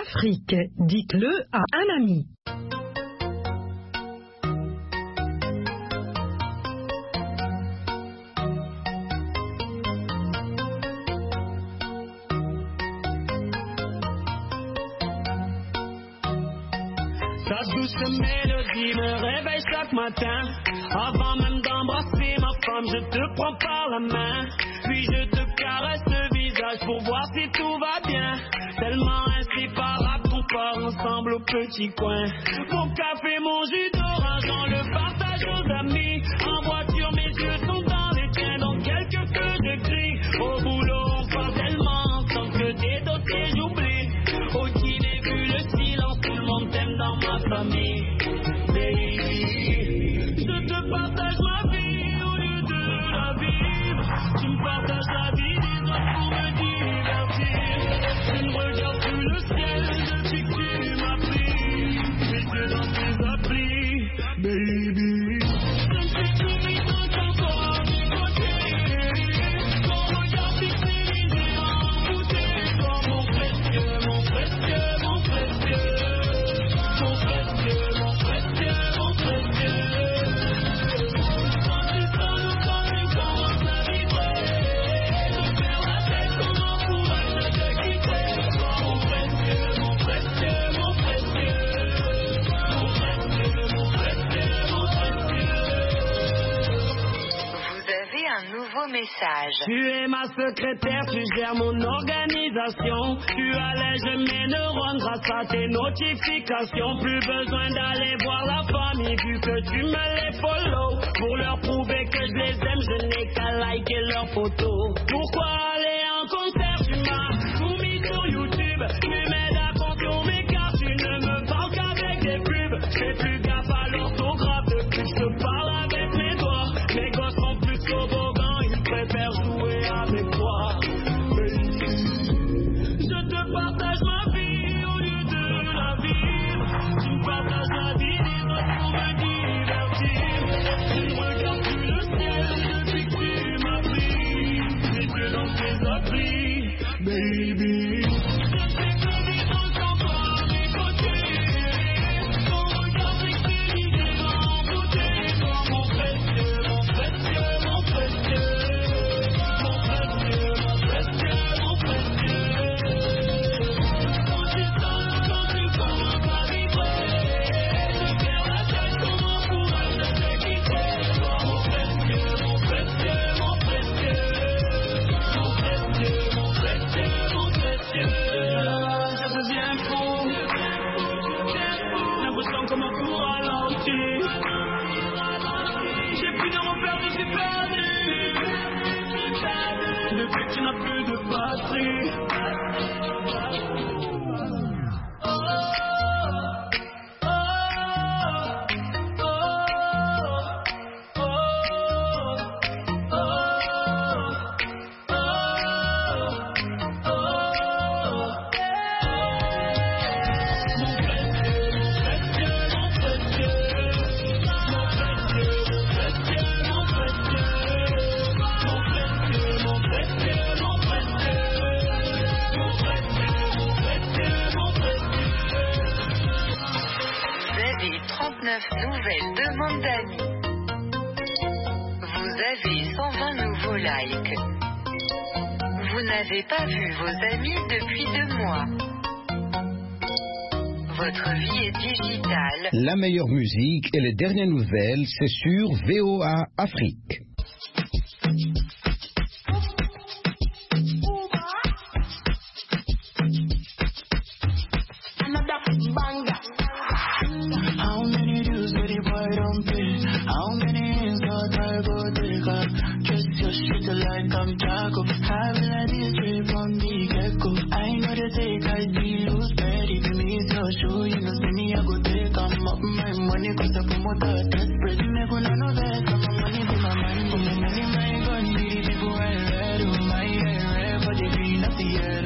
Afrique, dites-le à un ami. Ta douce mélodie me réveille chaque matin. Avant même d'embrasser ma femme, je te prends par la main. Puis je te caresse le visage pour voir si tout va bien. Tellement inséparable qu'on part ensemble au petit coin. Mon café, mon jus d'orange, on le partage aux amis. En voiture, mes yeux sont dans les tiens, donc quelques que je crie. Au boulot, on parle tellement ensemble que des dossiers j'oublie. Au dîner, vu le silence, tout le monde t'aime dans ma famille. Baby, je te partage ma vie au lieu de la vivre. Tu me partages la vie des autres pour me divertir. Je ne regarde plus le ciel depuis que tu m'as pris. Les yeux dans tes abris, baby. Je ne suis plus vivant qu'un toi à mes côtés. Ton regard fixé, les yeux envoûtés. Comme mon précieux, mon précieux, mon précieux. Mon précieux, mon précieux, mon précieux. Quand tu sonnes ou quand tu commences à vibrer, je perds la tête, comment pourrais-je te quitter? Mon précieux, mon précieux, mon précieux. Mon précieux, mon précieux, mon précieux. Vous avez un nouveau message. Tu es ma secrétaire, tu gères mon organisation. Tu allèges mes neurones grâce à tes notifications. Plus besoin d'aller voir la famille vu que tu me les follow. Pour leur prouver que je les aime, je n'ai qu'à liker leurs photos. Pourquoi aller en concert? Tu m'as tout mis sur YouTube. Tu m'aides à consommer car tu ne me parles qu'avec des pubs. Je fais plus gaffe à l'orthographe depuis que je te parle avec mes doigts. Mes gosses sont plus toboggans, ils préfèrent jouer avec toi. Je te partage ma vie au lieu de la vivre. Tu me partages la vie des autres pour me divertir. Je ne regarde plus le ciel depuis que tu m'as pris. Les yeux dans tes abris, baby. Je ne sais plus vivre sans toi à mes côtés. Ton regard fixé, les yeux envoûtés. Comme mon précieux, mon précieux, mon précieux. Mon précieux, mon précieux, mon précieux. Quand tu sonnes, quand tu commences à vibrer, je perds la tête, comment pourrais-je te quitter? Mon précieux, mon précieux, mon précieux. Mon précieux, mon précieux, mon précieux. Ça devient fou. L'impression comme un coup ralenti. J'ai plus de repères, je suis perdu. Depuis que tu n'as plus de batterie. Vous avez 39 nouvelles demandes d'amis. Vous avez 120 nouveaux likes. Vous n'avez pas vu vos amis depuis 2 mois. Votre vie est digitale. La meilleure musique et les dernières nouvelles, c'est sur VOA Afrique. How many dudes with the boy don't pay? How many insult I go take up? Just your shit like I'm Jaco. Having a this trip on the get-go. I know they take I be loose, ready for me to show you know see me I go take I'm up my money cause I promote a desperate. Me gonna know that my money be my money. My money my gun, the people I read. My hair for the green of the air.